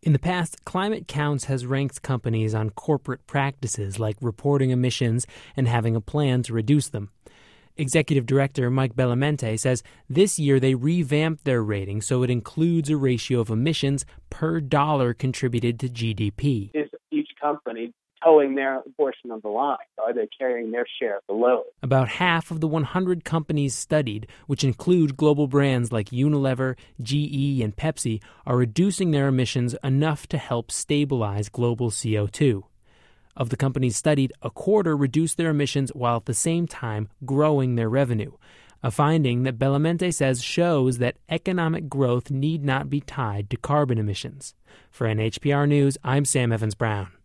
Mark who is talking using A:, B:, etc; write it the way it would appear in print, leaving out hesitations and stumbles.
A: In the past, Climate Counts has ranked companies on corporate practices like reporting emissions and having a plan to reduce them. Executive Director Mike Bellamente says this year they revamped their rating so it includes a ratio of emissions per dollar contributed to GDP.
B: Is each company towing their portion of the line? Are they carrying their share of the load?
A: About half of the 100 companies studied, which include global brands like Unilever, GE, and Pepsi, are reducing their emissions enough to help stabilize global CO2. Of the companies studied, a quarter reduced their emissions while at the same time growing their revenue, a finding that Bellamente says shows that economic growth need not be tied to carbon emissions. For NHPR News, I'm Sam Evans-Brown.